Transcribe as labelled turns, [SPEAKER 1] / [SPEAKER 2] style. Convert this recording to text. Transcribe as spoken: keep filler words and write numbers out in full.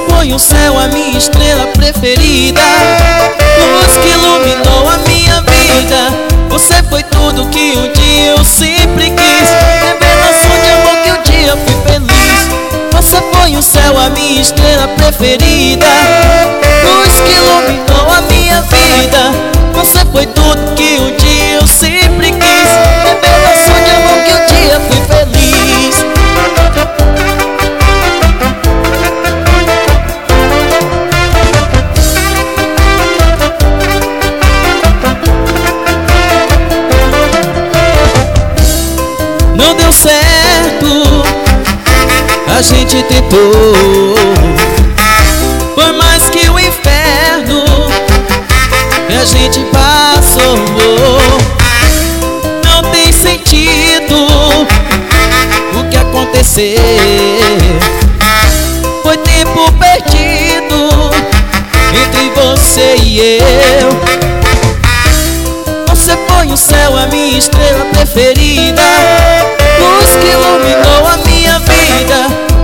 [SPEAKER 1] foi o céu, a minha estrela preferida, luz que iluminou a minha vida. Você foi tudo que um dia eu sempre quis, revelação de amor que um dia fui feliz. Você foi o céu, a minha estrela preferida, luz que iluminou a minha vida. Você foi tudo que um dia eu sempre quis, revelação de amor que um dia fui feliz. Não deu certo, a gente tentou, foi mais que o inferno que a gente passou. Não tem sentido o que aconteceu, foi tempo perdido entre você e eu. Você foi o céu, a minha estrela preferida, luz que iluminou a minha vida.